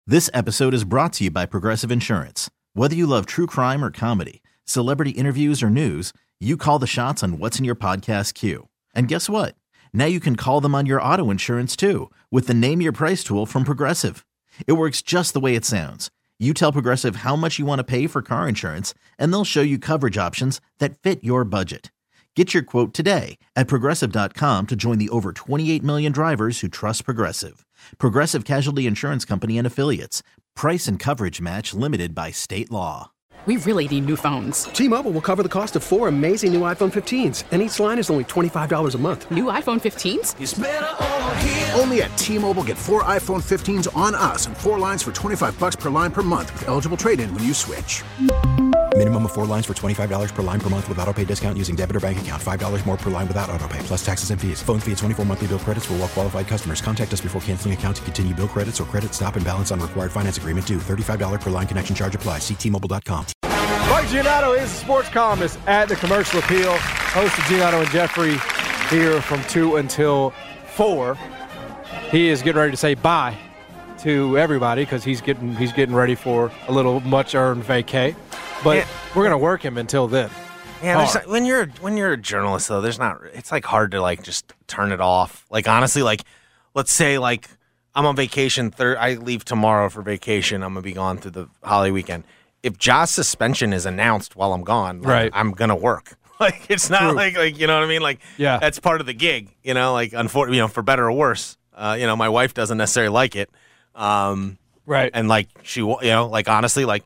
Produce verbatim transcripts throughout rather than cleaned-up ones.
This episode is brought to you by Progressive Insurance. Whether you love true crime or comedy, celebrity interviews or news, you call the shots on what's in your podcast queue. And guess what? Now you can call them on your auto insurance too with the Name Your Price tool from Progressive. It works just the way it sounds. You tell Progressive how much you want to pay for car insurance, and they'll show you coverage options that fit your budget. Get your quote today at Progressive dot com to join the over twenty-eight million drivers who trust Progressive. Progressive Casualty Insurance Company and Affiliates. Price and coverage match limited by state law. We really need new phones. T-Mobile will cover the cost of four amazing new iPhone fifteens, and each line is only twenty-five dollars a month. New iPhone fifteens? It's better over here. Only at T-Mobile, get four iPhone fifteens on us and four lines for twenty-five bucks per line per month with eligible trade-in when you switch. Minimum of four lines for twenty-five dollars per line per month with autopay discount using debit or bank account. five dollars more per line without autopay, plus taxes and fees. Phone fee at twenty-four monthly bill credits for well-qualified customers. Contact us before canceling account to continue bill credits or credit stop and balance on required finance agreement due. thirty-five dollars per line connection charge applies. See T Mobile dot com. Mike Giannotto is a sports columnist at the Commercial Appeal. Host of Giannotto and Jeffrey here from two until four. He is getting ready to say bye to everybody because he's getting he's getting ready for a little much-earned vacay. But yeah. We're going to work him until then. Yeah, there's, when you're when you're a journalist though, there's not. It's like hard to like just turn it off. Like honestly, like let's say like I'm on vacation. Thir- I leave tomorrow for vacation. I'm gonna be gone through the holiday weekend. If Ja's suspension is announced while I'm gone, like, right. I'm gonna work. Like it's not True. like like you know what I mean. Like yeah. that's part of the gig. You know, like unfortunately, you know, for better or worse. Uh, you know, my wife doesn't necessarily like it. Um, right. And like she, you know, like honestly, like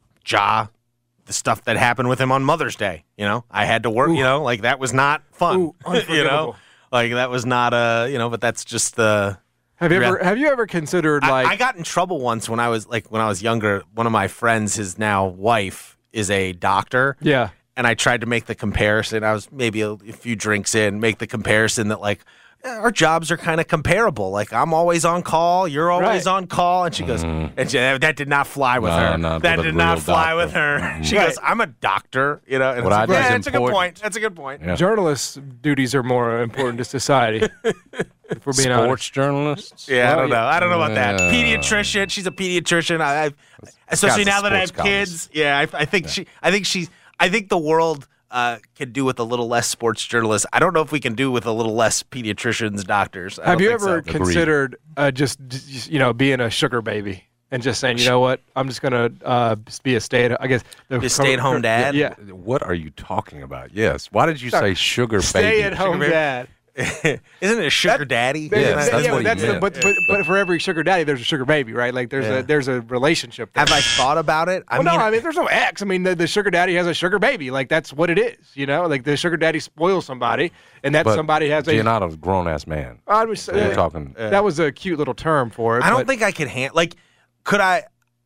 Ja. The stuff that happened with him on Mother's Day, you know, I had to work, Ooh. you know, like that was not fun, Ooh, you know, like that was not a, you know, but that's just the. Have you ever, have you ever considered like, I, I got in trouble once when I was like, when I was younger, one of my friends, his now wife is a doctor. Yeah. And I tried to make the comparison. I was maybe a, a few drinks in, make the comparison that like, our jobs are kind of comparable. Like I'm always on call, you're always right. on call, and she goes, mm. and she, that did not fly with no, her. No, that did not fly doctor. with her. Mm-hmm. She right. goes, I'm a doctor, you know. And what like, I yeah, do that's is a good point. important. That's a good point. Yeah. Journalists' duties are more important to society. If we're being Sports honest. journalists. Yeah, I don't know. I don't know about that. Yeah. Pediatrician. She's a pediatrician. I, I especially now that I have kids. Yeah, I, I think yeah. she. I think she. I think the world. Uh, could do with a little less sports journalists. I don't know if we can do with a little less pediatricians, doctors. I have you ever so. considered uh, just, just, you know, being a sugar baby and just saying, you know what, I'm just going to uh, be a stay at I guess the a stay at home dad? Yeah. What are you talking about? Yes. Why did you say sugar stay baby? Stay at home dad. Isn't it a sugar that, daddy? Yeah, that's, that's yeah, what that's he the, meant. but, but but for every sugar daddy, there's a sugar baby, right? Like there's yeah. a there's a relationship there. Have I thought about it? I well, mean, no, I mean there's no X. I mean the, the sugar daddy has a sugar baby. Like that's what it is, you know. Like the sugar daddy spoils somebody, and that but somebody has a. Giannotto's a grown ass man. I was We're uh, talking. Uh, that was a cute little term for it. I don't but, think I could hand like. Could I?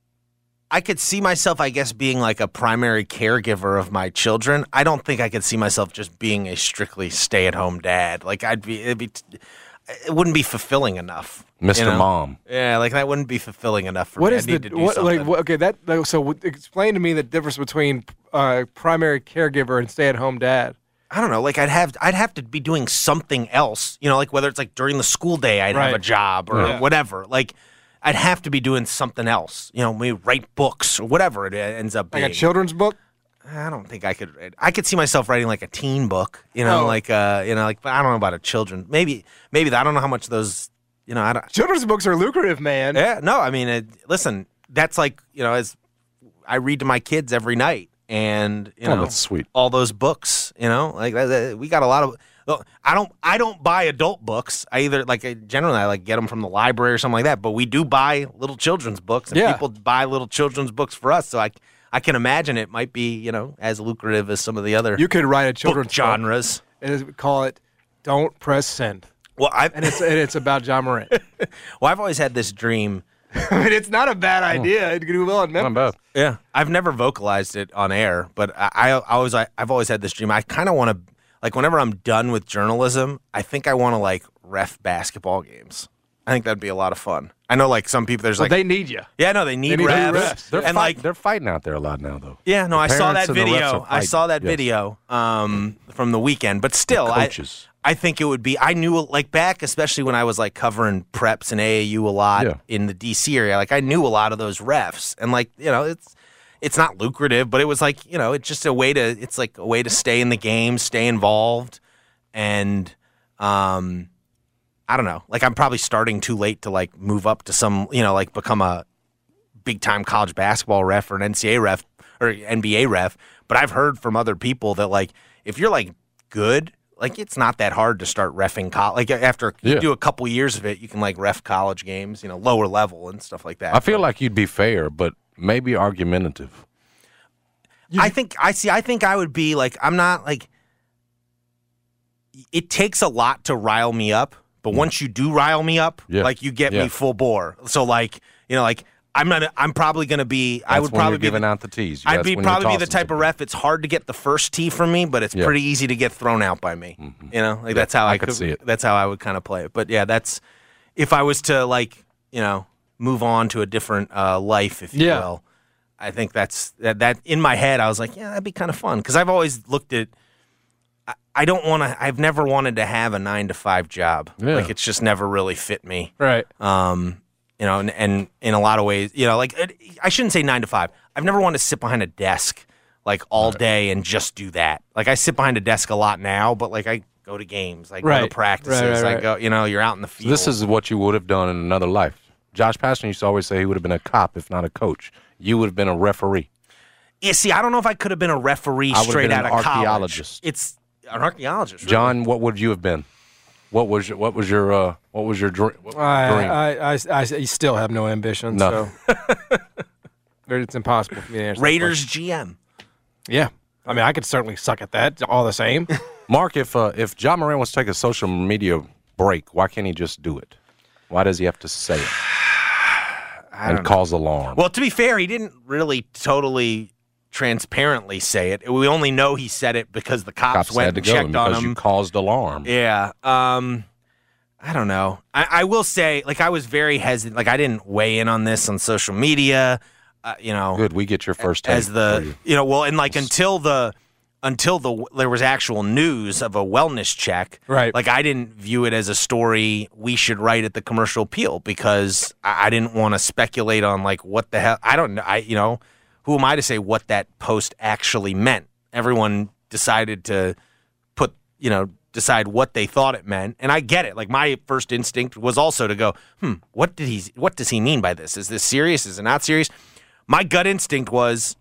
I could see myself, I guess, being like a primary caregiver of my children. I don't think I could see myself just being a strictly stay-at-home dad. Like I'd be, it'd be, it wouldn't be fulfilling enough. Mister You know? Mom. Yeah, like that wouldn't be fulfilling enough for what me. Is I need the, to do what, something. like, what, okay, that like, so explain to me the difference between uh, primary caregiver and stay-at-home dad. I don't know. Like I'd have, I'd have to be doing something else. You know, like whether it's like during the school day, I'd right. have a job or yeah. whatever. Like. I'd have to be doing something else, you know, maybe write books or whatever it ends up being. Like a children's book? I don't think I could. I could see myself writing like a teen book, you know, oh. like uh, you know, like I don't know about a children. Maybe, maybe I don't know how much those, you know, I don't. Children's books are lucrative, man. Yeah, no, I mean, it, listen, that's like you know, as I read to my kids every night, and you oh, know, that's sweet. All those books, you know, like that, that, we got a lot of. I don't. I don't buy adult books. I either like generally I like get them from the library or something like that. But we do buy little children's books, and yeah. people buy little children's books for us. So I, I can imagine it might be you know as lucrative as some of the other. You could write a children's book genres book and call it "Don't Press Send." Well, I and it's and it's about Ja Morant. Well, I've always had this dream. I mean, it's not a bad idea. It could do well in Memphis. Not bad. Yeah, I've never vocalized it on air, but I, I, I always, I, I've always had this dream. I kind of want to. Like, whenever I'm done with journalism, I think I want to, like, ref basketball games. I I think that'd be a lot of fun. I know, like some people, there's But like they need you. yeah, no, they need, They need refs. refs. They're, and fight, like they're fighting out there a lot now, though. yeah, no, The I saw parents that and the refs video. are I fighting. saw that Yes. video um, from the weekend. But still, The I coaches. I think it would be. I knew like back, especially when I was like covering preps and A A U a lot Yeah. in the D C area. Like I knew a lot of those refs, and like you know, it's it's not lucrative, but it was like you know, it's just a way to. It's like a way to stay in the game, stay involved, and um, I don't know. Like I'm probably starting too late to like move up to some, you know, like become a big time college basketball ref or an N C A A ref or N B A ref. But I've heard from other people that like if you're like good. Like, it's not that hard to start reffing college. Like, after you Yeah. do a couple years of it, you can, like, ref college games, you know, lower level and stuff like that. I feel like you'd be fair, but maybe argumentative. I think, I see, I think I would be, like, I'm not, like, it takes a lot to rile me up, but once you do rile me up, Yeah. like, you get Yeah. me full bore. So, like, you know, like, I'm not, I'm probably going to be, I That's would when probably you're be giving the- out the teas. I'd That's be when you're probably be the tossing type of some- ref. It's hard to get the first tee from me, but it's Yeah. pretty easy to get thrown out by me. You know, like that's how I I, could see it. That's how I would kind of play it. But yeah, that's if I was to like you know move on to a different uh, life, if you Yeah. will. I think that's that. That in my head, I was like, yeah, that'd be kind of fun because I've always looked at. I, I don't want to. I've never wanted to have a nine to five job. Yeah. Like it's just never really fit me. Right. Um, you know, and, and in a lot of ways, you know, like it, I shouldn't say nine to five. I've never wanted to sit behind a desk like all day and just do that. Like I sit behind a desk a lot now, but like I go to games, I go Right. to practices, Right, right, I right. go, you know, you're out in the So field. this is what you would have done in another life. Josh Pastner used to always say he would have been a cop if not a coach. You would have been a referee. yeah. See, I don't know if I could have been a referee I would've straight been out an of college. archaeologist. It's an archaeologist, really. John, what would you have been? What was your, what was your uh, what was your dr- what was your I, dream? I, I, I, I still have no ambition. No. So it's impossible for me to answer that Raiders question. G M. Yeah. I mean, I could certainly suck at that all the same. Mark, if uh, if John Moran wants to take a social media break, why can't he just do it? Why does he have to say it and cause alarm? Well, to be fair, he didn't really totally transparently say it. We only know he said it because the cops, Cops went had to and go checked on because him. you caused alarm. Yeah. Um, I don't know. I, I will say, like, I was very hesitant. Like, I didn't weigh in on this on social media. Uh, you know, Good, we get your first take as for the you. you know, well, and like until the until the there was actual news of a wellness check. Right. Like, I didn't view it as a story we should write at the Commercial Appeal because I, I didn't want to speculate on like what the hell. I don't know. I you know, who am I to say what that post actually meant? Everyone decided to put you know. decide what they thought it meant, and I get it. Like my first instinct was also to go, "Hmm, what did he? What does he mean by this? Is this serious? Is it not serious?" My gut instinct was,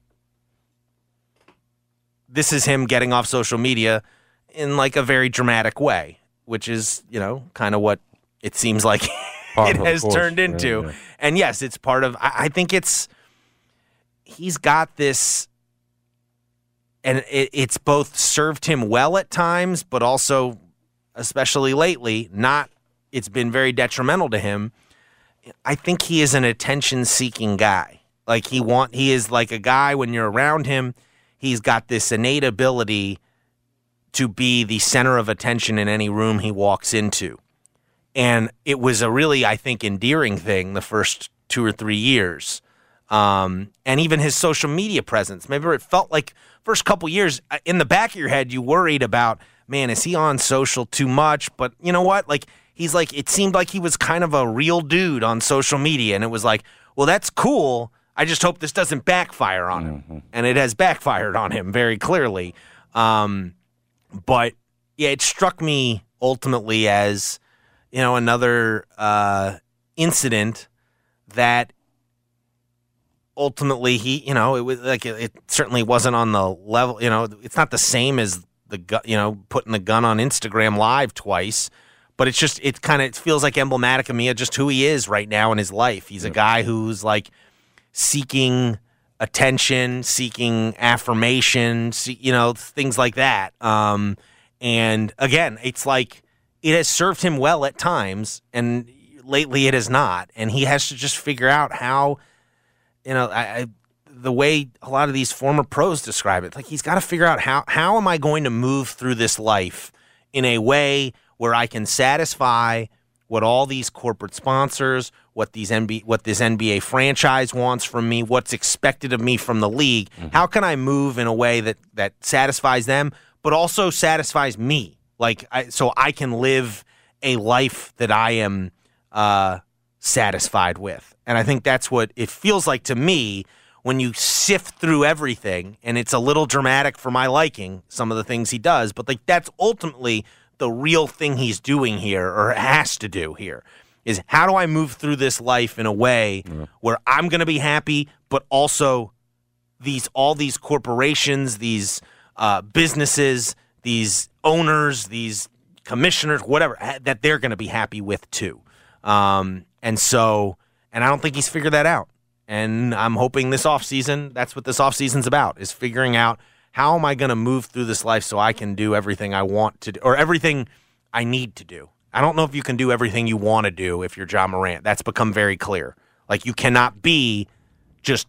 "This is him getting off social media in like a very dramatic way," which is, you know, kind of what it seems like Part it of, of has course. turned Yeah, into. yeah. And yes, it's part of. I, I think it's he's got this. And it, it's both served him well at times, but also, especially lately, not. It's been very detrimental to him. I think he is an attention-seeking guy. Like he want, he is like a guy when you're around him. He's got this innate ability to be the center of attention in any room he walks into, and it was a really, I think, endearing thing the first two or three years. Um, and even his social media presence. Maybe it felt like first couple years in the back of your head, you worried about, man, is he on social too much? But you know what? Like he's like, it seemed like he was kind of a real dude on social media. And it was like, well, that's cool. I just hope this doesn't backfire on him. Mm-hmm. And it has backfired on him very clearly. Um, but yeah, it struck me ultimately as, you know, another, uh, incident that, ultimately, he, you know, it was like it, it certainly wasn't on the level. You know, it's not the same as the gu- you know putting the gun on Instagram Live twice, but it's just it kind of it feels like emblematic of me of just who he is right now in his life. He's a guy who's like seeking attention, seeking affirmation, see, you know, things like that. Um, and again, it's like it has served him well at times, and lately it has not, and he has to just figure out how. You know, I, I the way a lot of these former pros describe it, like he's got to figure out how how am I going to move through this life in a way where I can satisfy what all these corporate sponsors, what these N B A, what this N B A franchise wants from me, what's expected of me from the league. Mm-hmm. How can I move in a way that that satisfies them, but also satisfies me? Like, I, so I can live a life that I am uh, satisfied with. And I think that's what it feels like to me when you sift through everything, and it's a little dramatic for my liking, some of the things he does, but like that's ultimately the real thing he's doing here, or has to do here, is how do I move through this life in a way yeah. where I'm going to be happy, but also these all these corporations, these uh, businesses, these owners, these commissioners, whatever, that they're going to be happy with too. Um, and so, and I don't think he's figured that out. And I'm hoping this offseason, that's what this offseason's about, is figuring out how am I going to move through this life so I can do everything I want to do, or everything I need to do. I don't know if you can do everything you want to do if you're Ja Morant. That's become very clear. Like, you cannot be just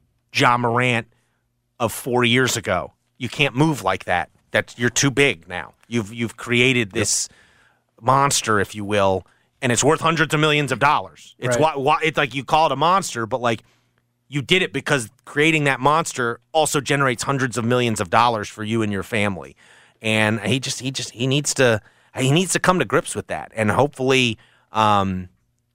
Ja Morant of four years ago. You can't move like that. That's, you're too big now. You've you've created this yep. monster, if you will, and it's worth hundreds of millions of dollars. It's right. why, why it's like you call it a monster, but like you did it because creating that monster also generates hundreds of millions of dollars for you and your family. And he just he just he needs to he needs to come to grips with that. And hopefully, um,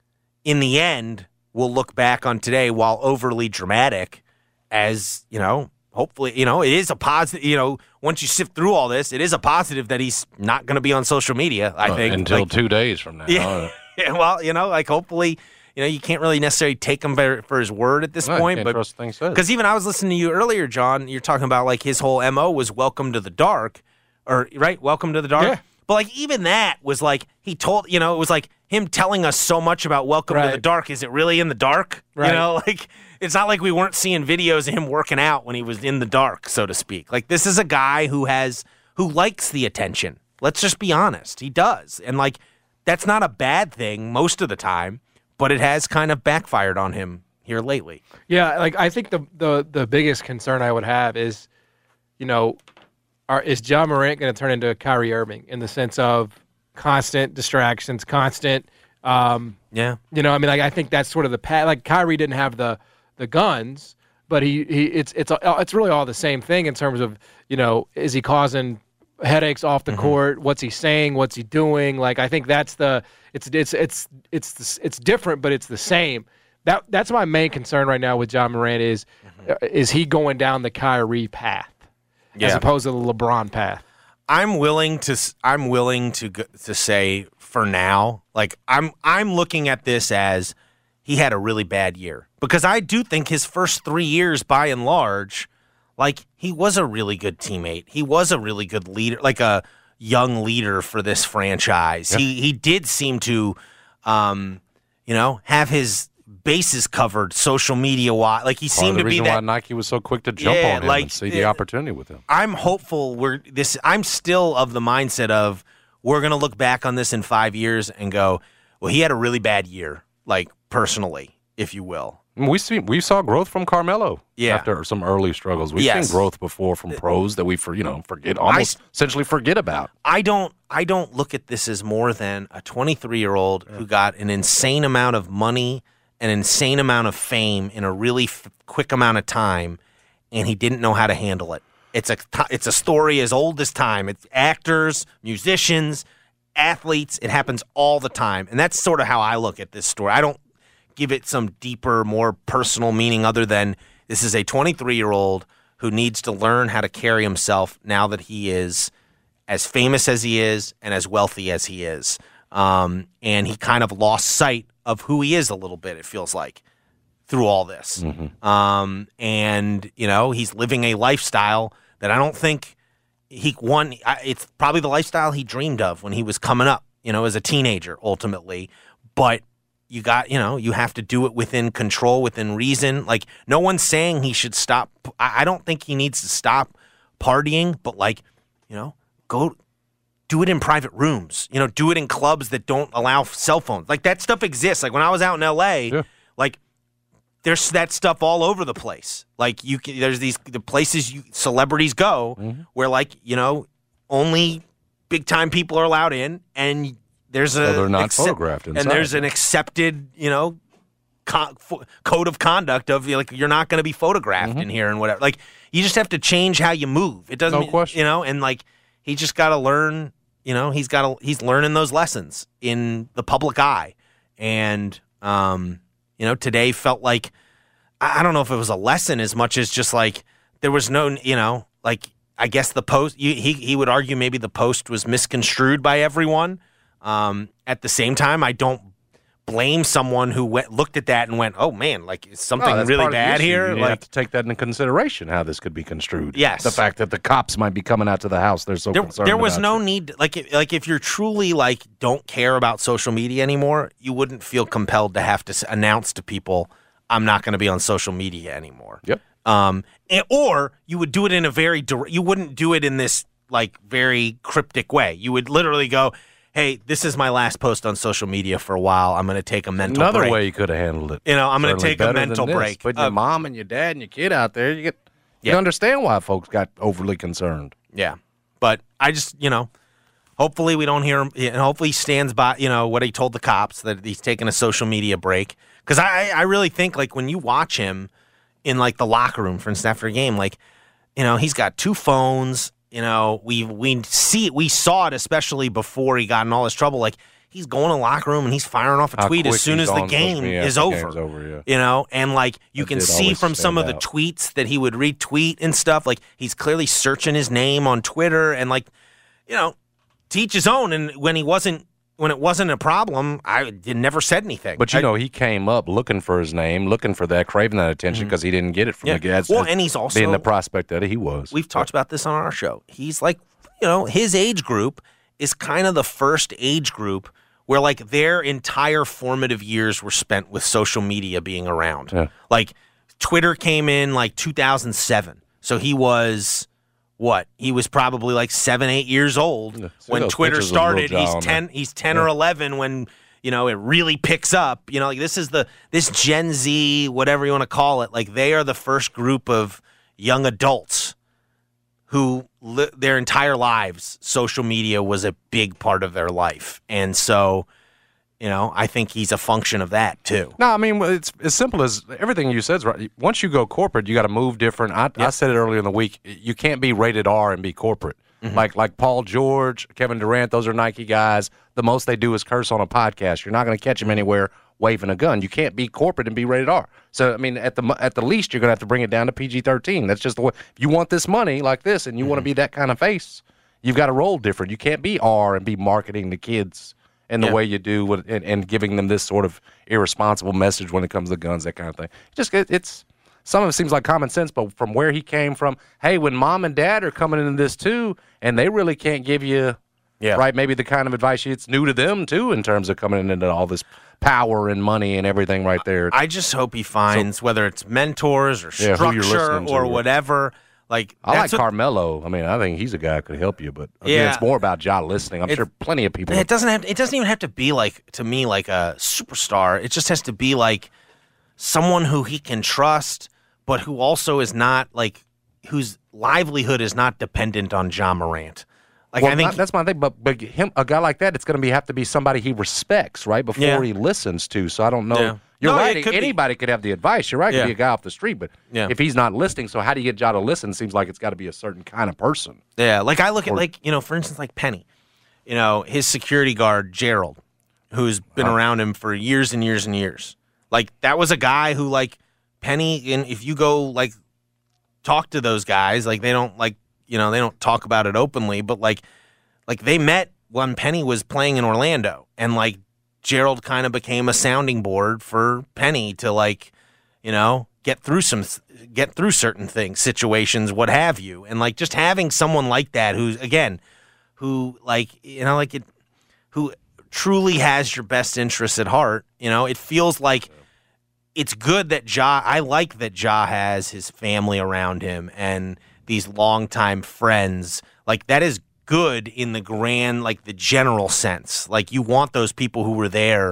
in the end, we'll look back on today, while overly dramatic, as, you know, hopefully, you know, it is a positive, you know, once you sift through all this, it is a positive that he's not going to be on social media, I uh, think. Until like, two days from now. Yeah, yeah, well, you know, like hopefully, you know, you can't really necessarily take him for, for his word at this no, point. Can't but trust things says. Because even I was listening to you earlier, John, you're talking about like his whole M O was welcome to the dark, or right, welcome to the dark. Yeah. But like even that was like he told, you know, it was like him telling us so much about welcome right. to the dark. Is it really in the dark? Right. You know, like it's not like we weren't seeing videos of him working out when he was in the dark, so to speak. Like this is a guy who has who likes the attention. Let's just be honest. He does. And like that's not a bad thing most of the time, but it has kind of backfired on him here lately. Yeah, like I think the the the biggest concern I would have is, you know, are, is Ja Morant going to turn into a Kyrie Irving in the sense of constant distractions, constant, um, yeah, you know, I mean, like I think that's sort of the path. Like Kyrie didn't have the the guns, but he he it's it's it's really all the same thing in terms of, you know, is he causing headaches off the mm-hmm. court? What's he saying? What's he doing? Like I think that's the it's it's it's it's it's different, but it's the same. That that's my main concern right now with Ja Morant is mm-hmm. uh, is he going down the Kyrie path yeah. as opposed to the LeBron path? I'm willing to I'm willing to to say for now, like I'm I'm looking at this as he had a really bad year, because I do think his first three years, by and large, like he was a really good teammate. He was a really good leader, like a young leader for this franchise. Yep. He he did seem to, um, you know, have his bases covered social media wise. Like he Part seemed of the to be reason that. why Nike was so quick to jump yeah, on him like, and see the uh, opportunity with him. I'm hopeful. We're this. I'm still of the mindset of we're gonna look back on this in five years and go, well, he had a really bad year, like personally, if you will. We see we saw growth from Carmelo yeah. after some early struggles. We've yes. seen growth before from pros that we for you know forget almost I, essentially forget about. I don't I don't look at this as more than a twenty-three-year-old yeah. who got an insane amount of money, an insane amount of fame in a really f- quick amount of time, and he didn't know how to handle it. It's a it's a story as old as time. It's actors, musicians, athletes. It happens all the time, and that's sort of how I look at this story. I don't give it some deeper, more personal meaning other than this is a twenty-three-year-old who needs to learn how to carry himself now that he is as famous as he is and as wealthy as he is. Um, and he kind of lost sight of who he is a little bit, it feels like, through all this. Mm-hmm. Um, and, you know, he's living a lifestyle that I don't think he won. It's probably the lifestyle he dreamed of when he was coming up, you know, as a teenager, ultimately. But you got, you know, you have to do it within control, within reason. Like, no one's saying he should stop. I don't think he needs to stop partying, but, like, you know, go do it in private rooms. You know, do it in clubs that don't allow cell phones. Like, that stuff exists. Like, when I was out in L A, yeah. like, there's that stuff all over the place. Like, you can, there's these the places you celebrities go mm-hmm. where, like, you know, only big-time people are allowed in, and there's a So they're not accept- photographed and inside. there's an accepted, you know, co- fo- code of conduct of like you're not going to be photographed Mm-hmm. in here and whatever. Like you just have to change how you move. It doesn't, No question. you know, and like he just got to learn. You know, he's got to he's learning those lessons in the public eye, and um, you know, today felt like I I don't know if it was a lesson as much as just like there was no, you know, like I guess the post. You, he he would argue maybe the post was misconstrued by everyone. Um, at the same time, I don't blame someone who went looked at that and went, "Oh man, like is something No, that's really part of the bad issue. here." You like, have to take that into consideration how this could be construed. Yes. The fact that the cops might be coming out to the house, they're so there, concerned there was about no you. need like if, like if you're truly like don't care about social media anymore, you wouldn't feel compelled to have to s- announce to people, "I'm not going to be on social media anymore." Yep. Um, and, or you would do it in a very dir- you wouldn't do it in this like very cryptic way. You would literally go, "Hey, this is my last post on social media for a while. I'm going to take a mental Another break." way you could have handled it. You know, I'm gonna Certainly take a better than mental this. break. Put your Uh, mom and your dad and your kid out there. You get Yeah. you understand why folks got overly concerned. Yeah, but I just you know, hopefully we don't hear him, and hopefully he stands by you know what he told the cops that he's taking a social media break because I I really think like when you watch him in like the locker room, for instance, after a game, like you know he's got two phones. You know we we see we saw it especially before he got in all this trouble. Like he's going to the locker room and he's firing off a How tweet as quick soon he's as the on social game media is after the over. game's over, yeah. You know, and like you That can did see always from some of stand the out. tweets that he would retweet and stuff. Like he's clearly searching his name on Twitter and like, you know, to each his own. And when he wasn't, when it wasn't a problem, I did, never said anything. But you I- know, he came up looking for his name, looking for that, craving that attention because he didn't get it from Mm-hmm. Yeah. the guys. Well, and he's also- being the prospect that he was. we've talked about this on our show. He's like, you know, his age group is kind of the first age group where like their entire formative years were spent with social media being around. Yeah. Like Twitter came in like two thousand seven. So he was what? He was probably like seven, eight years old See when those Twitter pictures of Lil started. Jon He's on ten there. he's ten or eleven when you know it really picks up. You know, like this is the this Gen Z, whatever you want to call it, like they are the first group of young adults who li- their entire lives, social media was a big part of their life. And so, you know, I think he's a function of that too. No, I mean, well, it's as simple as everything you said is right. Once you go corporate, you got to move different. I, I said it earlier in the week. You can't be rated R and be corporate. Mm-hmm. Like like Paul George, Kevin Durant, those are Nike guys. The most they do is curse on a podcast. You're not going to catch them anywhere waving a gun. You can't be corporate and be rated R. So I mean, at the at the least, you're going to have to bring it down to P G thirteen. That's just the way. If you want this money like this, and you want to be that kind of face, you've got to roll different. You can't be R and be marketing to kids in the Yeah. way you do with, and, and giving them this sort of irresponsible message when it comes to guns, that kind of thing. Just it, it's some of it seems like common sense, but from where he came from, hey, when mom and dad are coming into this too, and they really can't give you, Yeah. right, maybe the kind of advice it's new to them too in terms of coming into all this power and money and everything right there. I just hope he finds whether it's mentors or Yeah, who you're structure listening to. or whatever. Like I like that's what- Carmelo. I mean, I think he's a guy who could help you, but again, Yeah. it's more about Ja listening. I'm It- sure plenty of people. It doesn't have. It doesn't even have to be like to me like a superstar. It just has to be like someone who he can trust, but who also is not like whose livelihood is not dependent on Ja Morant. Like well, I think not- that's my thing. But but him, a guy like that, it's going to be have to be somebody he respects, right? Before Yeah. he listens to. So I don't know. Yeah. You're No, it right. could be. Anybody could have the advice. You're right. It Yeah. could be a guy off the street, but Yeah. if he's not listening, so how do you get Ja to listen? Seems like it's got to be a certain kind of person. Yeah, like I look at Or- like you know, for instance, like Penny, you know, his security guard Gerald, who's been around him for years and years and years. Like that was a guy who like Penny, and if you go like talk to those guys, like they don't like you know they don't talk about it openly, but like like they met when Penny was playing in Orlando, and like Gerald kind of became a sounding board for Penny to like you know get through some get through certain things, situations, what have you, and like just having someone like that who's again who like you know like it who truly has your best interests at heart. You know, it feels like it's good that Ja. I like that Ja has his family around him and these longtime friends. Like that is good in the grand, like the general sense. Like you want those people who were there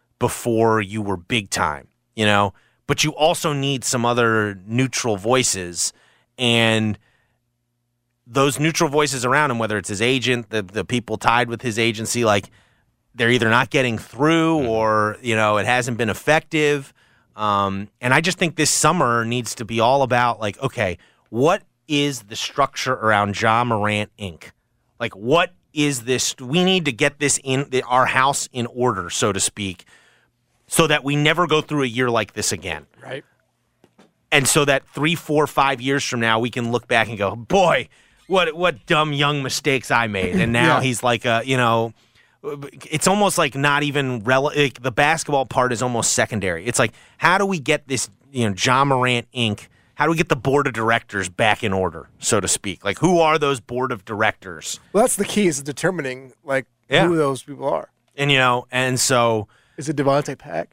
before you were big time. You know, but you also need some other neutral voices and. Those neutral voices around him, whether it's his agent, the the people tied with his agency, like they're either not getting through or, you know, it hasn't been effective. Um, and I just think this summer needs to be all about, like, okay, what is the structure around Ja Morant Incorporated? Like, what is this? We need to get this in the, our house in order, so to speak, so that we never go through a year like this again. Right. And so that three, four, five years from now, we can look back and go, boy, what what dumb young mistakes I made. And now Yeah. he's like, a, you know, it's almost like not even rel- like the basketball part is almost secondary. It's like, how do we get this, you know, Ja Morant Incorporated? How do we get the board of directors back in order, so to speak? Like, who are those board of directors? Well, that's the key, is determining like Yeah. who those people are. And, you know, and so Is it Devontae Pack?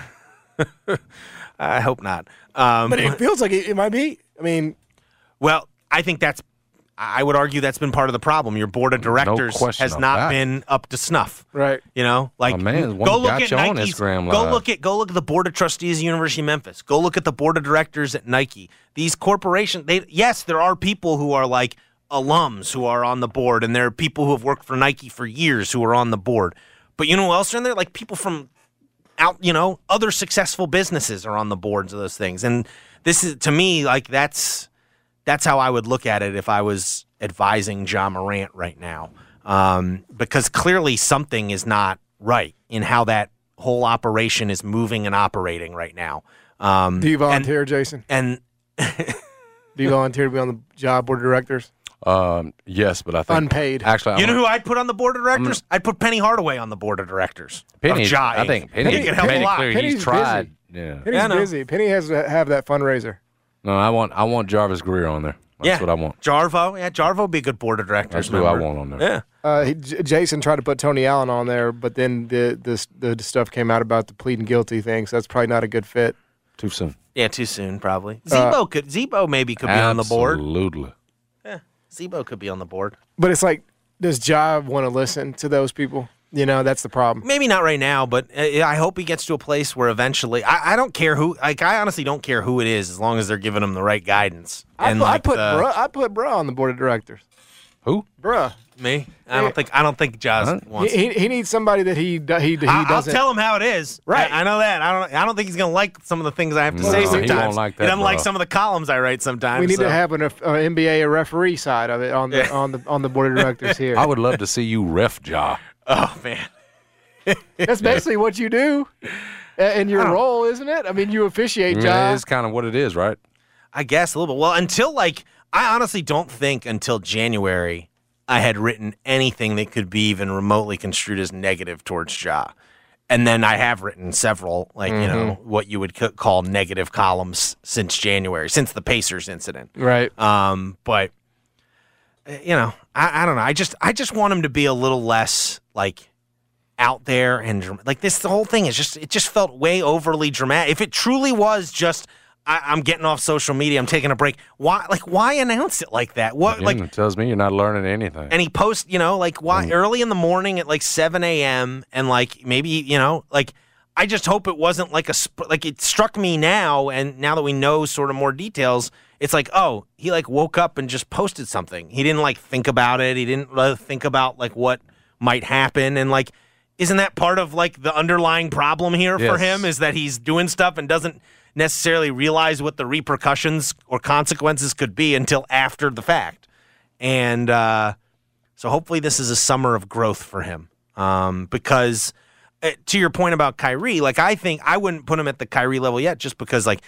I hope not. Um, But it feels like it, it might be. I mean, well, I think that's, I would argue that's been part of the problem. Your board of directors question has of not that. been up to snuff. right. You know, like Oh, man, one go look got at you on Nike's. Instagram Go Live. look at go look at the board of trustees of University of Memphis. Go look at the board of directors at Nike. These corporations, they yes, there are people who are like alums who are on the board, and there are people who have worked for Nike for years who are on the board. But you know who else are in there? Like people from out, you know, other successful businesses are on the boards of those things. And this is, to me, like that's that's how I would look at it if I was advising Ja Morant right now, um, because clearly something is not right in how that whole operation is moving and operating right now. Um, Do you volunteer, Jason? And, Do you volunteer to be on the job board of directors? Um, yes, but I think Unpaid. Actually, you I'm know gonna- who I'd put on the board of directors? I'd put Penny Hardaway on the board of directors. Penny. of Ja I think Penny, Penny could help made a it lot. clear Penny's he's tried. Yeah. Penny's Yeah, I know. busy. Penny has to have that fundraiser. No, I want I want Jarvis Greer on there. That's yeah, what I want. Jarvo, yeah, Jarvo would be a good board of directors. That's who I member. want on there. Yeah. Uh, he, J- Jason tried to put Tony Allen on there, but then the, the the stuff came out about the pleading guilty thing, so that's probably not a good fit. Too soon. Yeah, too soon, probably. Uh, Zebo could Zebo maybe could be on the board. Absolutely. Yeah, Zebo could be on the board. But it's like, does Ja want to listen to those people? You know, that's the problem. Maybe not right now, but uh, I hope he gets to a place where eventually. I, I don't care who. Like, I honestly don't care who it is, as long as they're giving him the right guidance. I, And put, I like put the- bruh, I put bruh on the board of directors. Who? Bruh, me. I don't think. I don't think Josh Huh? wants. he, he, he needs somebody that he do- he he I, I'll doesn't. tell him how it is. Right. I, I know that. I don't. I don't think he's gonna like some of the things I have to No, say he sometimes. won't like that, he doesn't like bro. some of the columns I write sometimes. we need so. to have an uh, N B A referee side of it on the Yeah. on the on the board of directors here. I would love to see you ref Ja. Oh man. That's basically what you do uh, in your don't- role, isn't it? I mean, you officiate, I mean, Ja. it's kind of what it is, right? I guess a little bit. Well, until like, I honestly don't think until January I had written anything that could be even remotely construed as negative towards Ja. And then I have written several, like, you know, what you would c- call negative columns since January, since the Pacers incident. Right. Um, but, uh, you know, I, I don't know. I just, I just want him to be a little less, like, out there and dram- like this. The whole thing is just, it just felt way overly dramatic. If it truly was just, I, I'm getting off social media, I'm taking a break. Why, like, why announce it like that? What, Again, like, it tells me you're not learning anything. and he posts, you know, like why early in the morning at like seven a.m. and like maybe, you know, like I just hope it wasn't like a sp- like it struck me now, and now that we know sort of more details, it's like, oh, he like woke up and just posted something. He didn't like think about it. He didn't uh, think about like what might happen, and like isn't that part of like the underlying problem here for Yes. him is that he's doing stuff and doesn't necessarily realize what the repercussions or consequences could be until after the fact. And uh, so hopefully this is a summer of growth for him. Um, because uh, to your point about Kyrie, like I think I wouldn't put him at the Kyrie level yet, just because like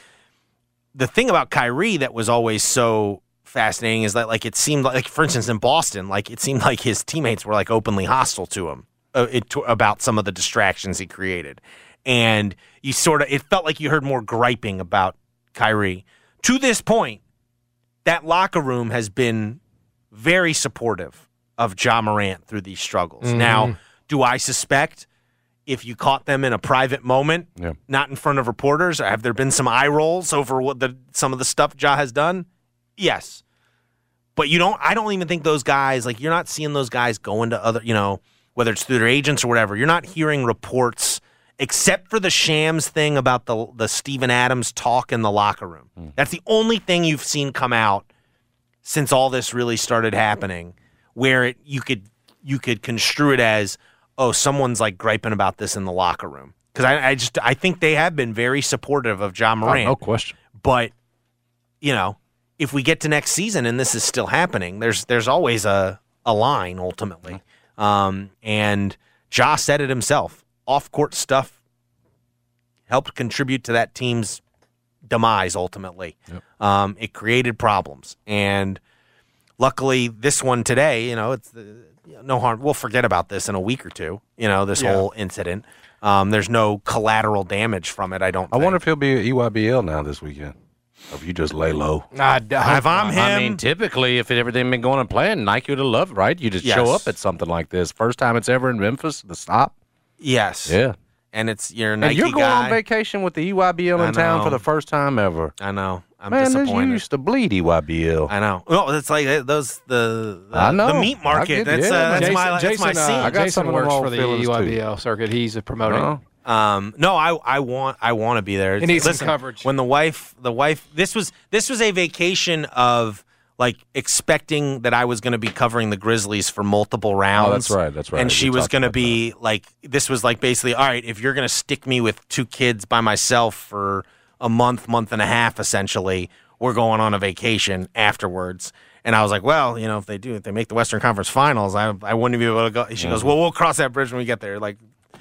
the thing about Kyrie that was always so fascinating is that like it seemed like, like for instance in Boston, like it seemed like his teammates were like openly hostile to him uh, it, to, about some of the distractions he created. And you sort of, it felt like you heard more griping about Kyrie. To this point, that locker room has been very supportive of Ja Morant through these struggles. Mm-hmm. Now, do I suspect if you caught them in a private moment, Yeah. not in front of reporters, have there been some eye rolls over what the some of the stuff Ja has done? Yes. But you don't, I don't even think those guys, like you're not seeing those guys going to other, you know, whether it's through their agents or whatever, you're not hearing reports except for the Shams thing about the the Steven Adams talk in the locker room. Mm. That's the only thing you've seen come out since all this really started happening, where it you could you could construe it as, oh, someone's like griping about this in the locker room. Because I, I just I think they have been very supportive of Ja Morant. Oh, no question. But, you know, if we get to next season and this is still happening, there's there's always a, a line ultimately. Um, and Ja said it himself. Off-court stuff helped contribute to that team's demise ultimately. Yep. Um, it created problems. And luckily, this one today, you know, it's the, no harm. We'll forget about this in a week or two, you know, this Yeah. whole incident. Um, there's no collateral damage from it, I don't I think. wonder if he'll be at E Y B L now this weekend. Or if you just lay low. Nah, d- I If I'm him, I mean, typically, if it, everything been going and playing, Nike would have loved, right? You just Yes. show up at something like this. First time it's ever in Memphis, the stop. yes. Yeah. And it's your And Nike you're going guy. on vacation with the E Y B L I in town know. for the first time ever. I know. I'm Man, this- you disappointed. used to bleed E Y B L. I know. Well, it's like uh, those the the, I know. the meat I market. get- That's yeah, uh, that's Jason, my that's Jason, my scene. uh, I got Jason some of them works old for the feelings, E Y B L circuit. He's promoting. No. Um, no, I I want I want to be there. He needs some Listen, coverage. When the wife the wife this was this was a vacation of like expecting that I was going to be covering the Grizzlies for multiple rounds. Oh, that's right, that's right. And We she was talked going to about be like this was like basically all right. If you're going to stick me with two kids by myself for a month, month and a half, essentially, we're going on a vacation afterwards. And I was like, well, you know, if they do, if they make the Western Conference Finals, I I wouldn't be able to go. She goes, well, we'll cross that bridge when we get there. Like.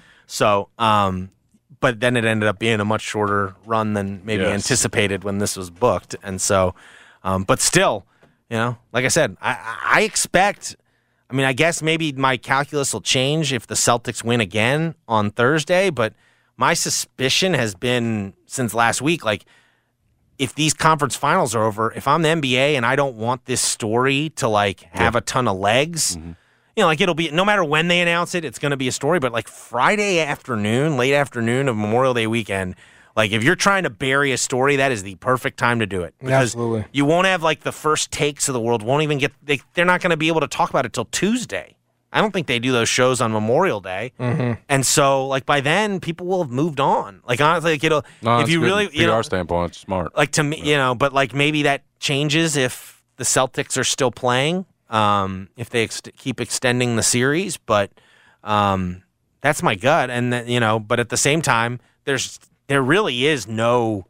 So, um, but then it ended up being a much shorter run than maybe Yes. anticipated when this was booked. And so, um, but still, you know, like I said, I, I expect, I mean, I guess maybe my calculus will change if the Celtics win again on Thursday, but my suspicion has been since last week, like, if these conference finals are over, if I'm the N B A and I don't want this story to like have a ton of legs, Mm-hmm. you know, like it'll be no matter when they announce it, it's going to be a story. But like Friday afternoon, late afternoon of Memorial Day weekend, like if you're trying to bury a story, that is the perfect time to do it. Because Absolutely. you won't have like the first takes of the world. Won't even get. They, they're not going to be able to talk about it till Tuesday. I don't think they do those shows on Memorial Day. Mm-hmm. And so, like by then, people will have moved on. Like honestly, like, it'll No, if it's you good. really, From you know, our standpoint, it's smart. like to me, you know, but like maybe that changes if the Celtics are still playing, um, if they ex- keep extending the series. But um, that's my gut, and that, you know, but at the same time, there's there really is no.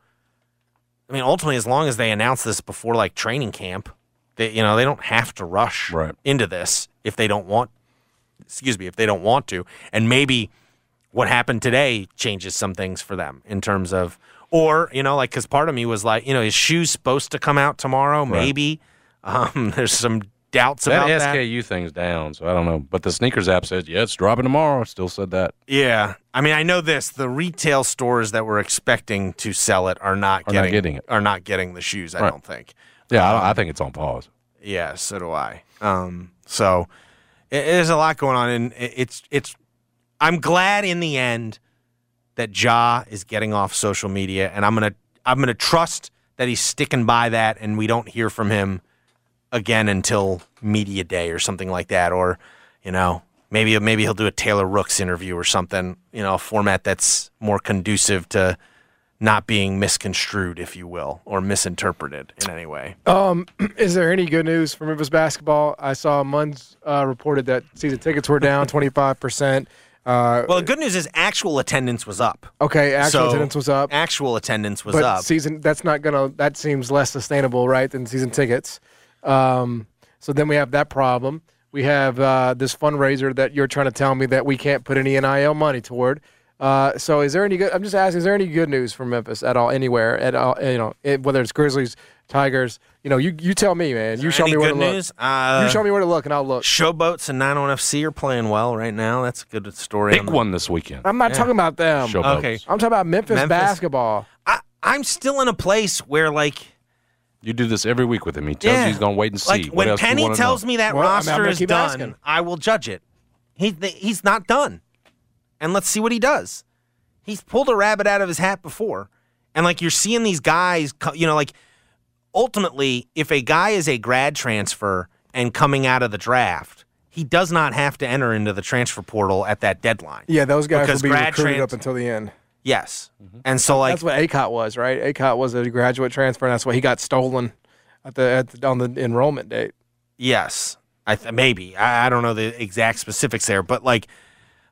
I mean, ultimately, as long as they announce this before like training camp, they you know they don't have to rush Right. into this if they don't want. Excuse me, if they don't want to, and maybe what happened today changes some things for them in terms of, or, you know, like, because part of me was like, you know, his shoe's supposed to come out tomorrow, maybe. Um, there's some doubts That about S that. K U thing's down, so I don't know. But the sneakers app says, yeah, it's dropping tomorrow. Still said that. Yeah. I mean, I know this. The retail stores that were expecting to sell it are not, Are not getting, getting it. Are not getting the shoes, I Right. don't think. Yeah, I, don't, I think it's on pause. Yeah, so do I. Um, so it, there's a lot going on, and it, it's it's. I'm glad in the end that Ja is getting off social media, and I'm gonna I'm gonna trust that he's sticking by that, and we don't hear from him again until media day or something like that, or you know maybe maybe he'll do a Taylor Rooks interview or something, you know, a format that's more conducive to not being misconstrued, if you will, or misinterpreted in any way. Um, is there any good news for Memphis basketball? I saw Munz uh, reported that season tickets were down twenty-five percent. Uh, Well, the good news is actual attendance was up. okay, actual So, attendance was up. Actual attendance was but up. season that's not gonna that seems less sustainable, right, than season tickets. Um, so then we have that problem. We have uh, this fundraiser that you're trying to tell me that we can't put any N I L money toward. Uh, so is there any good? I'm just asking. Is there any good news from Memphis at all, anywhere at all? You know, it, whether it's Grizzlies, Tigers. You know, you you tell me, man. You show Any me where good to look. news? Uh, you show me where to look, and I'll look. Showboats and nine oh one F C are playing well right now. That's a good story. Big on the- one this weekend. I'm not talking about them. Showboats. Okay. I'm talking about Memphis, Memphis. basketball. I, I'm still in a place where, like, You do this every week with him. He tells yeah, you he's going to wait and see. like What when else do you Penny wanna tells know? me that Well, I mean, I'm roster gonna is keep done, asking. I will judge it. He he's not done, and let's see what he does. He's pulled a rabbit out of his hat before, and like you're seeing these guys, co- you know, like ultimately, if a guy is a grad transfer and coming out of the draft, he does not have to enter into the transfer portal at that deadline. Yeah, those guys Because will be grad recruited trans- up until the end. Yes, and so like That's what A C O T was, right? A C O T was a graduate transfer, and that's why he got stolen at the, at the on the enrollment date. yes, I th- maybe I, I don't know the exact specifics there, but like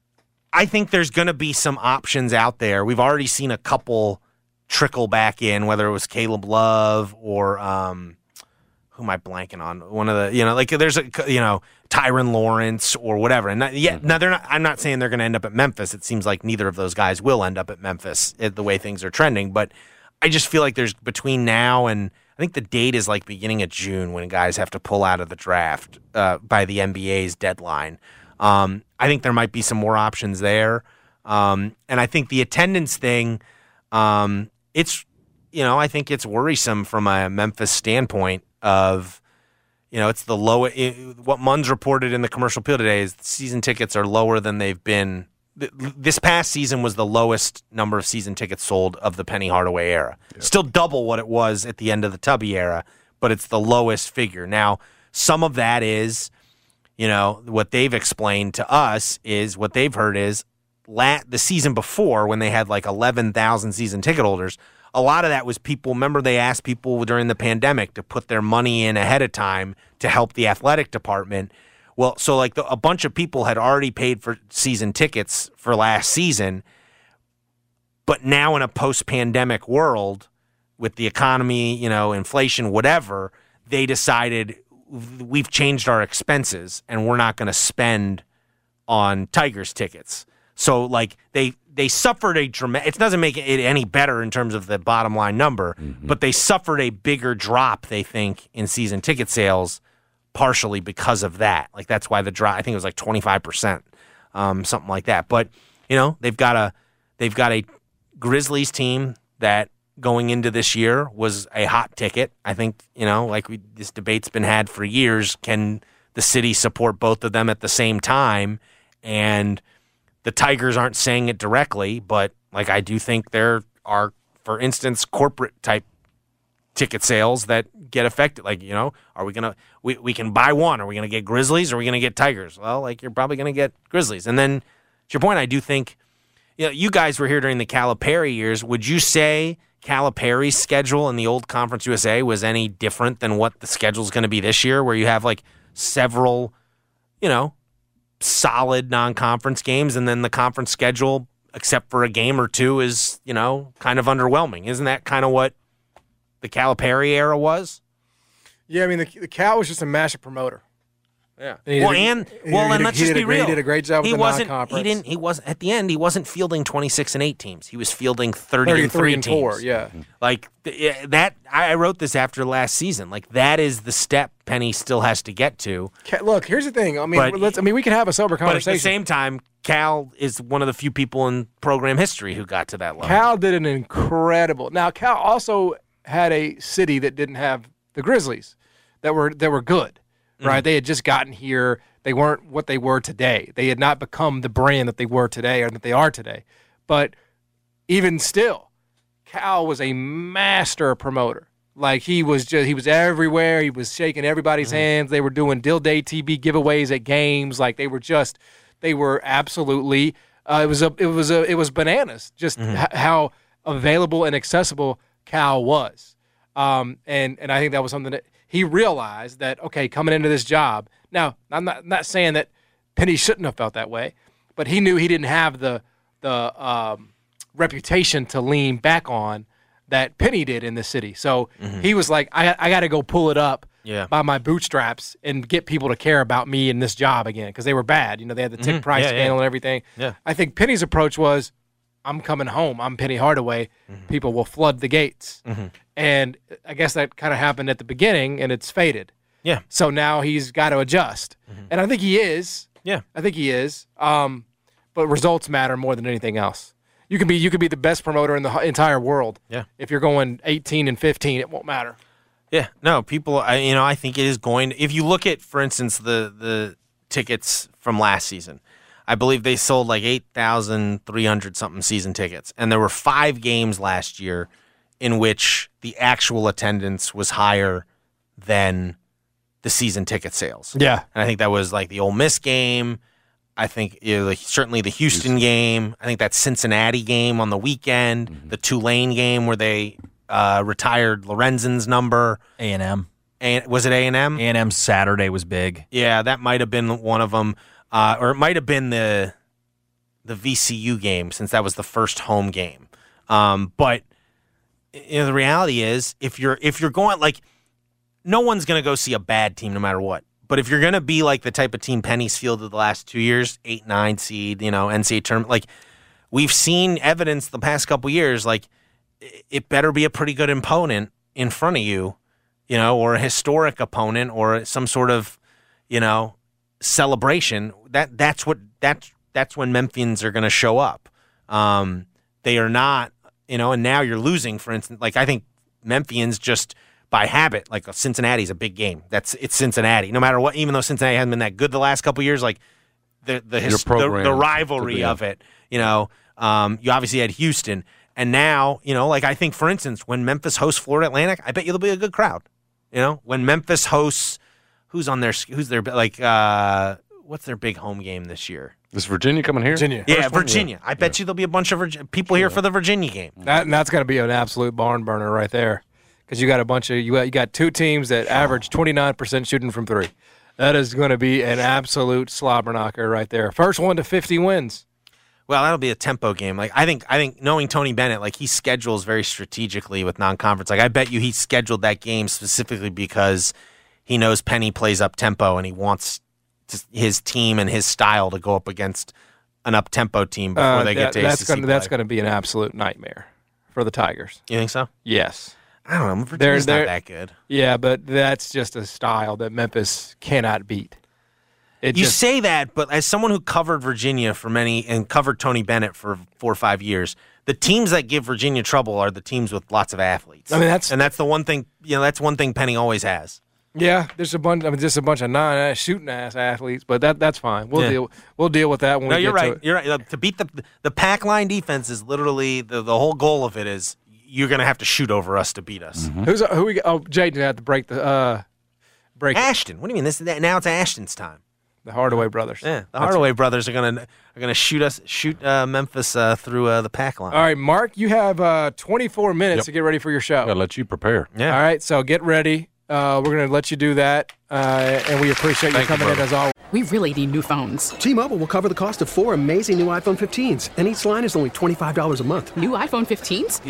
I think there's going to be some options out there. We've already seen a couple trickle back in, whether it was Caleb Love or um, who am I blanking on? One of the, you know, like there's a, you know, Tyron Lawrence or whatever. And not, yeah, mm-hmm. now they're not. I'm not saying they're going to end up at Memphis. It seems like neither of those guys will end up at Memphis the way things are trending. But I just feel like there's between now and I think the date is like beginning of June when guys have to pull out of the draft uh, by the N B A's deadline. Um, I think there might be some more options there. Um, and I think the attendance thing, um, it's, you know, I think it's worrisome from a Memphis standpoint of, you know, it's the low, it, what Munz reported in the Commercial Appeal today is season tickets are lower than they've been. This past season was the lowest number of season tickets sold of the Penny Hardaway era. Yep. Still double what it was at the end of the Tubby era, but it's the lowest figure. Now, some of that is, you know, what they've explained to us is what they've heard is la- the season before when they had like eleven thousand season ticket holders, a lot of that was people, remember they asked people during the pandemic to put their money in ahead of time to help the athletic department. Well, so like the, a bunch of people had already paid for season tickets for last season, but now in a post-pandemic world with the economy, you know, inflation, whatever, they decided we've changed our expenses and we're not going to spend on Tigers tickets. So like they they suffered a dramatic, it doesn't make it any better in terms of the bottom line number, mm-hmm. but they suffered a bigger drop, they think, in season ticket sales partially because of that. Like that's why the drop, I think it was like twenty-five percent, um, something like that. But, you know, they've got a they've got a Grizzlies team that going into this year was a hot ticket. I think, you know, like we, this debate's been had for years. Can the city support both of them at the same time? And the Tigers aren't saying it directly, but like I do think there are, for instance, corporate type ticket sales that get affected. Like, you know, are we going to, we, we can buy one. Are we going to get Grizzlies or are we going to get Tigers? Well, like you're probably going to get Grizzlies. And then to your point, I do think, you know, you guys were here during the Calipari years. Would you say Calipari's schedule in the old Conference U S A was any different than what the schedule is going to be this year, where you have like several, you know, solid non-conference games, and then the conference schedule, except for a game or two, is, you know, kind of underwhelming? Isn't that kind of what the Calipari era was? Yeah, I mean, the, the Cal was just a massive promoter. Yeah. And well, did, and he, well, he and did, let's he just did be a great, real. He did a great job with he the wasn't, non-conference. He didn't. He was at the end. He wasn't fielding twenty-six and eight teams. He was fielding thirty and three and teams. Four, yeah. Like that. I wrote this after last season. Like that is the step Penny still has to get to. Look, here's the thing. I mean, but, let's. I mean, we can have a sober conversation. But at the same time, Cal is one of the few people in program history who got to that level. Cal did an incredible. Now, Cal also had a city that didn't have the Grizzlies that were that were good, right? Mm. They had just gotten here. They weren't what they were today. They had not become the brand that they were today or that they are today. But even still, Cal was a master promoter. Like he was just he was everywhere. He was shaking everybody's mm-hmm. hands. They were doing Dill Day T V giveaways at games. Like they were just they were absolutely uh, it was a it was a it was bananas. Just mm-hmm. h- how available and accessible Cal was. Um, and and I think that was something that he realized that, okay, coming into this job. Now, I'm not not saying that Penny shouldn't have felt that way, but he knew he didn't have the the um, reputation to lean back on that Penny did in the city. So mm-hmm. he was like, I I got to go pull it up yeah. by my bootstraps and get people to care about me in this job again, because they were bad. You know, they had the tick mm-hmm. price yeah, scandal yeah. and everything. Yeah. I think Penny's approach was, I'm coming home. I'm Penny Hardaway. Mm-hmm. People will flood the gates. Mm-hmm. And I guess that kind of happened at the beginning, and it's faded. Yeah. So now he's got to adjust. Mm-hmm. And I think he is. Yeah. I think he is. Um, but results matter more than anything else. You can be you can be the best promoter in the entire world. Yeah. If you're going eighteen and fifteen, it won't matter. Yeah. No, people, I, you know, I think it is going, if you look at, for instance, the, the tickets from last season, I believe they sold like eight thousand three hundred something season tickets. And there were five games last year in which the actual attendance was higher than the season ticket sales. Yeah. And I think that was like the Ole Miss game. I think you know, like certainly the Houston, Houston game. I think that Cincinnati game on the weekend, mm-hmm. the Tulane game where they uh, retired Lorenzen's number. A and M. And was it A and M? A and M Saturday was big. Yeah, that might have been one of them. Uh, or it might have been the the V C U game since that was the first home game. Um, but you know, the reality is, if you're if you're going like, no one's going to go see a bad team no matter what. But if you're going to be like the type of team Penny's fielded the last two years, eight, nine seed, you know, N C A A tournament, like we've seen evidence the past couple years, like it better be a pretty good opponent in front of you, you know, or a historic opponent or some sort of, you know, celebration. That that's what that's that's when Memphians are going to show up. Um, they are not, you know, and now you're losing. For instance, like I think Memphians just by habit, like Cincinnati's a big game. That's it's Cincinnati. No matter what, even though Cincinnati hasn't been that good the last couple of years, like the the his, the, the rivalry of it, you know, um, you obviously had Houston. And now, you know, like I think, for instance, when Memphis hosts Florida Atlantic, I bet you there'll be a good crowd. You know, when Memphis hosts, who's on their, who's their, like, uh, what's their big home game this year? Is Virginia coming here? Virginia. Yeah, First Virginia. One? I bet yeah. you there'll be a bunch of Virgi- people here for the Virginia game. That, and that's going to be an absolute barn burner right there. Because you got a bunch of, you got, you got two teams that average twenty-nine percent shooting from three. That is going to be an absolute slobber knocker right there. First one to fifty wins. Well, that'll be a tempo game. Like I think, I think knowing Tony Bennett, like he schedules very strategically with non-conference. Like I bet you he scheduled that game specifically because he knows Penny plays up tempo and he wants to, his team and his style to go up against an up tempo team before uh, they that, get to that's A C C gonna, play. That's going to be an absolute nightmare for the Tigers. You think so? Yes. I don't know. Virginia's they're, not they're, that good. Yeah, but that's just a style that Memphis cannot beat. It you just, say that, but as someone who covered Virginia for many and covered Tony Bennett for four or five years, the teams that give Virginia trouble are the teams with lots of athletes. I mean, that's and that's the one thing. You know, that's one thing Penny always has. Yeah, there's a bunch. I mean, just a bunch of non-ass shooting ass athletes, but that that's fine. We'll Yeah. deal. We'll deal with that when No, we you're get right. to it. You're right. To beat the the pack line defense is literally the the whole goal of it is you're going to have to shoot over us to beat us. Mm-hmm. Who's who? We oh, Jaden had to break the uh, break it. Ashton. What do you mean? This now it's Ashton's time. The Hardaway brothers. Yeah, the That's Hardaway brothers are gonna are gonna shoot us shoot uh, Memphis uh, through uh, the pack line. All right, Mark, you have uh, twenty-four minutes Yep. to get ready for your show. Gotta let you prepare. Yeah. All right, so get ready. Uh, we're going to let you do that, uh, and we appreciate you Thank you, coming in brother. as always. We really need new phones. T-Mobile will cover the cost of four amazing new iPhone fifteens, and each line is only twenty-five dollars a month. New iPhone fifteens?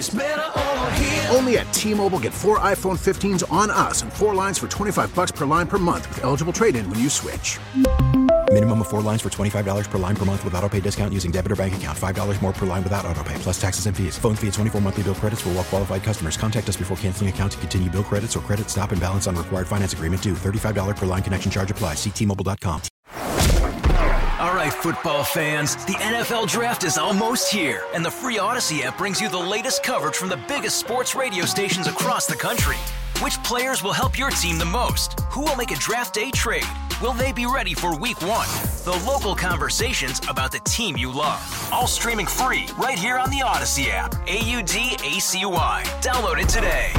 Only at T-Mobile, get four iPhone fifteens on us and four lines for twenty-five bucks per line per month with eligible trade-in when you switch. Minimum of four lines for twenty-five dollars per line per month with autopay discount using debit or bank account. five dollars more per line without autopay, plus taxes and fees. Phone fee at twenty-four monthly bill credits for well-qualified customers. Contact us before canceling account to continue bill credits or credit stop and balance on required finance agreement due. thirty-five dollars per line connection charge applies. See T Mobile dot com. All right, football fans, the N F L Draft is almost here, and the free Odyssey app brings you the latest coverage from the biggest sports radio stations across the country. Which players will help your team the most? Who will make a draft day trade? Will they be ready for week one? The local conversations about the team you love. All streaming free right here on the Odyssey app. A U D A C Y. Download it today.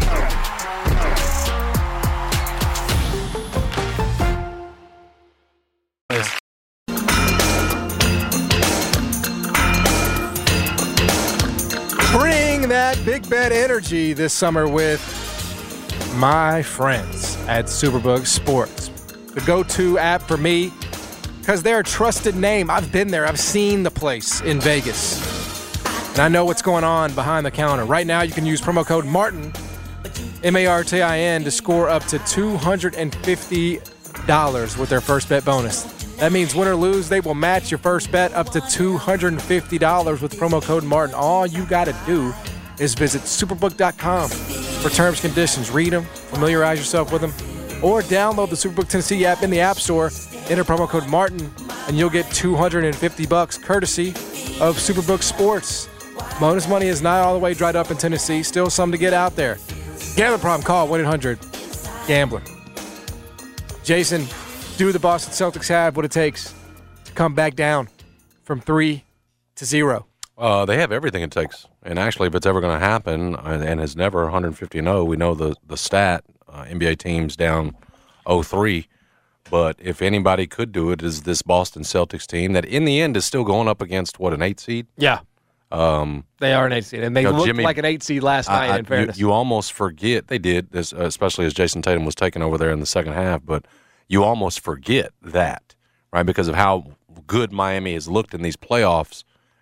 Bring that big bet energy this summer with my friends at Superbook Sports. The go-to app for me because they're a trusted name. I've been there. I've seen the place in Vegas. And I know what's going on behind the counter. Right now, you can use promo code Martin, M A R T I N, to score up to two hundred fifty dollars with their first bet bonus. That means win or lose, they will match your first bet up to two hundred fifty dollars with promo code Martin. All you got to do is visit superbook dot com for terms and conditions. Read them, familiarize yourself with them, or download the Superbook Tennessee app in the App Store. Enter promo code Martin, and you'll get two hundred fifty bucks courtesy of Superbook Sports. Bonus money is not all the way dried up in Tennessee. Still some to get out there. Gambling problem, call one eight hundred gambler. Jason, do the Boston Celtics have what it takes to come back down from three to zero? Uh, they have everything it takes. And actually, if it's ever going to happen, and, and is never one fifty and oh, we know the, the stat, uh, N B A teams down oh three. But if anybody could do it, is this Boston Celtics team that in the end is still going up against, what, an eight seed? Yeah. Um, they are an eight seed, and they you know, looked Jimmy, like an eight seed last night, I, I, in fairness. You, you almost forget, they did, this, uh, especially as Jason Tatum was taking over there in the second half, but you almost forget that, right, because of how good Miami has looked in these playoffs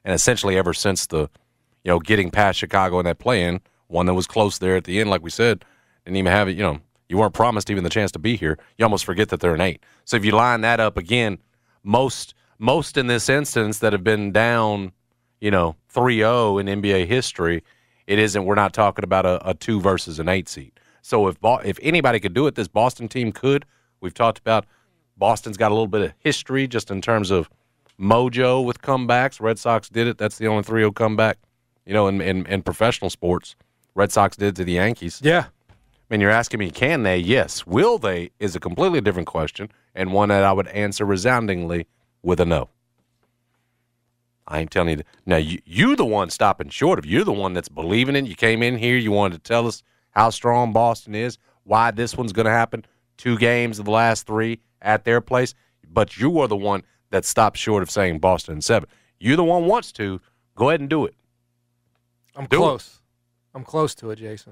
And essentially ever since the, you know, getting past Chicago in that play-in, one that was close there at the end, like we said, didn't even have it, you know, you weren't promised even the chance to be here. You almost forget that they're an eight. So if you line that up again, most most in this instance that have been down, you know, three oh in N B A history, it isn't, we're not talking about a, a two versus an eight seed. So if if anybody could do it, this Boston team could. We've talked about Boston's got a little bit of history just in terms of mojo with comebacks. Red Sox did it. That's the only three oh comeback, you know, in, in, in professional sports. Red Sox did it to the Yankees. Yeah. I mean, you're asking me, can they? Yes. Will they is a completely different question, and one that I would answer resoundingly with a no. I ain't telling you. Now, you, you the one stopping short of. You're the one that's believing it. You came in here. You wanted to tell us how strong Boston is, why this one's going to happen. Two games of the last three at their place. But you are the one that stopped short of saying Boston in seven. You're the one who wants to. Go ahead and do it. I'm do close. It. I'm close to it, Jason.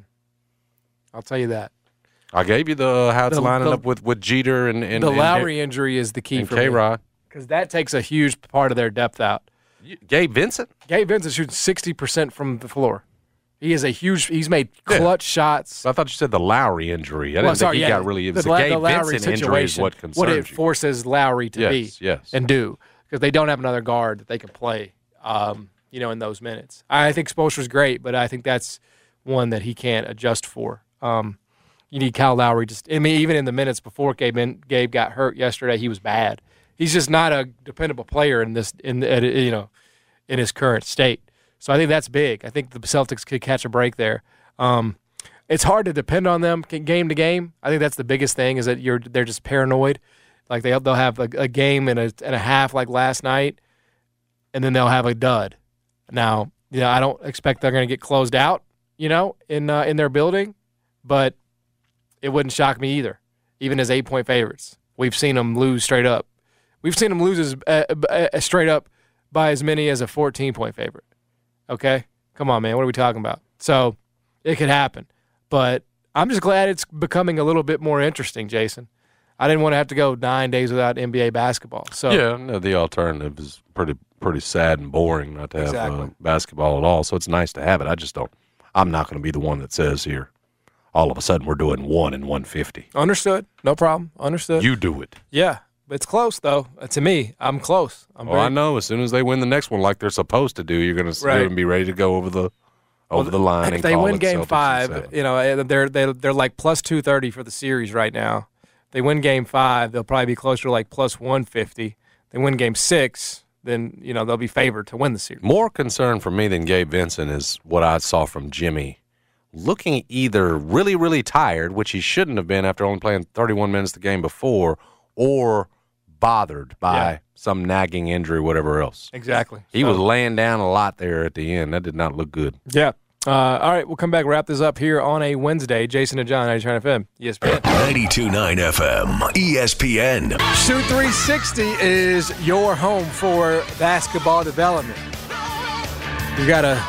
I'll tell you that. I gave you the how it's the, lining the, up with, with Jeter and, and the and, Lowry and, injury is the key and for K-Rod. me because that takes a huge part of their depth out. Gabe Vincent? Gabe Vincent shoots sixty percent from the floor. He is a huge – he's made clutch yeah. shots. I thought you said the Lowry injury. I well, didn't sorry, think he yeah, got really – it was the, the Gabe the Lowry Vincent injury is what concerns what it you. forces Lowry to yes, be yes. and do because they don't have another guard that they can play, um, you know, in those minutes. I think Spoelstra's great, but I think that's one that he can't adjust for. Um, you need Kyle Lowry. Just I mean, even in the minutes before Gabe, Gabe got hurt yesterday, he was bad. He's just not a dependable player in this, in you know, in his current state. So I think that's big. I think the Celtics could catch a break there. Um, it's hard to depend on them game to game. I think that's the biggest thing is that you're they're just paranoid. Like they they'll have a, a game and a and a half like last night, and then they'll have a dud. Now, you know, I don't expect they're going to get closed out, you know, in uh, in their building, but it wouldn't shock me either, even as eight point favorites. We've seen them lose straight up. We've seen them lose as, uh, uh, straight up by as many as a fourteen point favorite. Okay? Come on, man. What are we talking about? So it could happen. But I'm just glad it's becoming a little bit more interesting, Jason. I didn't want to have to go nine days without N B A basketball. So yeah, no, the alternative is pretty pretty sad and boring not to have exactly. uh, basketball at all. So it's nice to have it. I just don't – I'm not going to be the one that says here, all of a sudden we're doing one and one fifty. Understood. No problem. Understood. You do it. Yeah. It's close, though. Uh, to me, I'm close. I'm oh, very... I know. As soon as they win the next one like they're supposed to do, you're going to right. be ready to go over the over well, the line. If and they call win it Game Celtics five, you know, they're, they're, they're like plus two thirty for the series right now. If they win Game five, they'll probably be closer to like plus one fifty. They win Game six, then, you know, they'll be favored to win the series. More concern for me than Gabe Vincent is what I saw from Jimmy. Looking either really, really tired, which he shouldn't have been after only playing thirty-one minutes the game before, or bothered by yeah. some nagging injury, whatever else. Exactly. He so. was laying down a lot there at the end. That did not look good. Yeah. Uh, all right, we'll come back, wrap this up here on a Wednesday. Jason and John, ninety-two point nine F M, E S P N. ninety-two point nine F M, E S P N. Shoot three sixty is your home for basketball development. You got a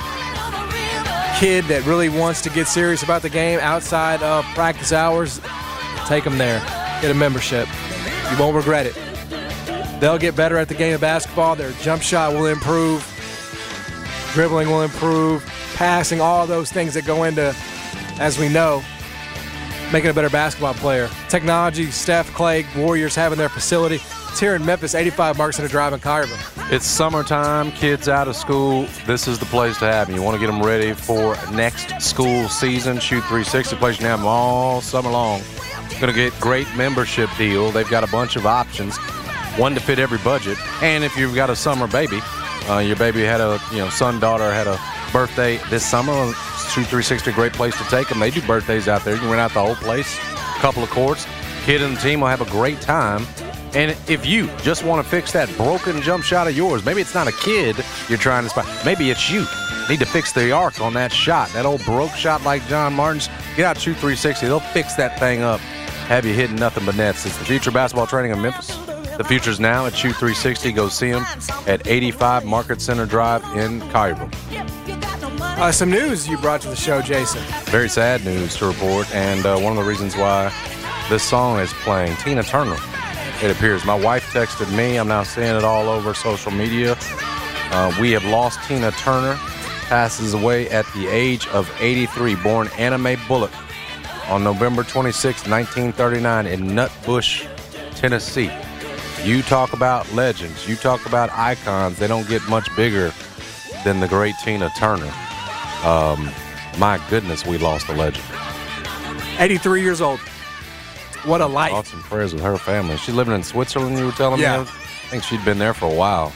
kid that really wants to get serious about the game outside of practice hours, take them there. Get a membership. You won't regret it. They'll get better at the game of basketball. Their jump shot will improve. Dribbling will improve. Passing, all those things that go into, as we know, making a better basketball player. Technology, Steph, Clay, Warriors having their facility. It's here in Memphis, eighty-five Marks and a Drive in Collierville. It's summertime, kids out of school. This is the place to have them. You want to get them ready for next school season. Shoot three sixty, place you can have them all summer long. Going to get great membership deal. They've got a bunch of options, one to fit every budget. And if you've got a summer baby, uh, your baby had a, you know, son, daughter had a birthday this summer, Shoot three sixty, a great place to take them. They do birthdays out there. You can rent out the whole place, a couple of courts. Kid and the team will have a great time. And if you just want to fix that broken jump shot of yours, maybe it's not a kid you're trying to spot. Maybe it's you. Need to fix the arc on that shot, that old broke shot like John Martin's. Get out Shoot three sixty. They'll fix that thing up. Have you hitting nothing but nets. It's the future basketball training in Memphis. The future's now at Shoot three sixty. Go see them at eighty-five Market Center Drive in Collierville. Uh, some news you brought to the show, Jason. Very sad news to report, and uh, one of the reasons why this song is playing, Tina Turner, it appears. My wife texted me. I'm now seeing it all over social media. Uh, we have lost Tina Turner, passes away at the age of eighty-three, born Anna Mae Bullock on November twenty-sixth, nineteen thirty-nine in Nutbush, Tennessee. You talk about legends, you talk about icons, they don't get much bigger than the great Tina Turner. Um, my goodness, we lost a legend. eighty-three years old. What a life. Thoughts and prayers with her family. She's living in Switzerland, you were telling yeah. me? I think she'd been there for a while.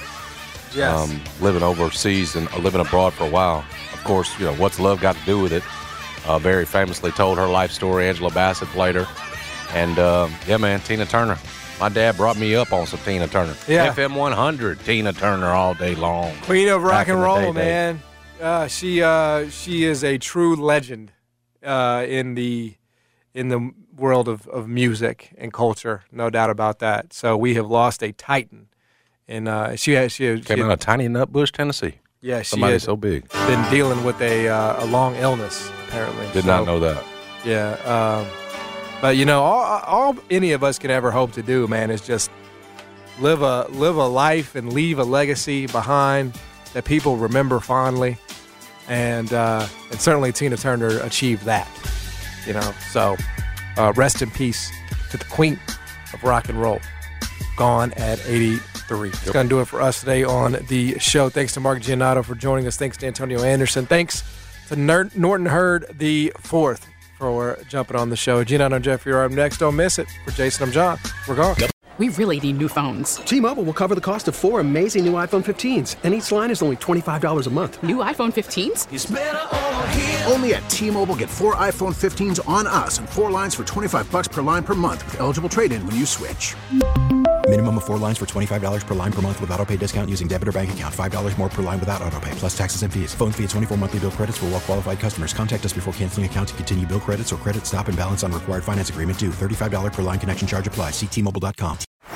Yes. Um, living overseas and uh, living abroad for a while. Of course, you know, what's love got to do with it? Uh, very famously told her life story. Angela Bassett played her. And, uh, yeah, man, Tina Turner. My dad brought me up on some Tina Turner. Yeah. F M one hundred, Tina Turner all day long. Queen of rock Back and in the roll, day, man. Uh, she uh, she is a true legend uh, in the in the world of, of music and culture, no doubt about that. So we have lost a titan. And uh, she has she, Came she out of tiny Nutbush, Tennessee. Yeah, she Somebody had so big. been dealing with a uh, a long illness, apparently. Did So, not know that. Yeah. Um, but, you know, all, all any of us can ever hope to do, man, is just live a live a life and leave a legacy behind that people remember fondly. And, uh, and certainly Tina Turner achieved that, you know. So uh, rest in peace to the queen of rock and roll, gone at eighty-three. It's Yep. going to do it for us today on the show. Thanks to Mark Giannotto for joining us. Thanks to Antonio Anderson. Thanks to Ner- Norton Hurd the fourth for jumping on the show. Giannotto and Jeffrey are up next. Don't miss it. For Jason, I'm John. We're gone. We really need new phones. T-Mobile will cover the cost of four amazing new iPhone fifteens, and each line is only twenty-five dollars a month. New iPhone fifteens? It's better over here. Only at T-Mobile, get four iPhone fifteens on us and four lines for twenty-five bucks per line per month with eligible trade-in when you switch. Minimum of four lines for twenty-five dollars per line per month with autopay discount using debit or bank account. five dollars more per line without autopay, plus taxes and fees. Phone fee at twenty-four monthly bill credits for well-qualified customers. Contact us before canceling account to continue bill credits or credit stop and balance on required finance agreement due. thirty-five dollars per line connection charge applies. See T Mobile dot com.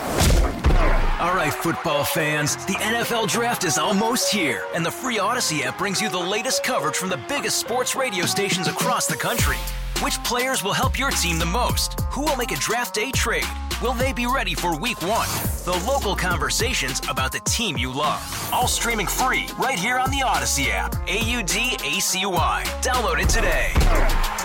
All right, football fans, the N F L Draft is almost here, and the free Odyssey app brings you the latest coverage from the biggest sports radio stations across the country. Which players will help your team the most? Who will make a draft day trade? Will they be ready for week one? The local conversations about the team you love. All streaming free right here on the Odyssey app. A U D A C Y. Download it today.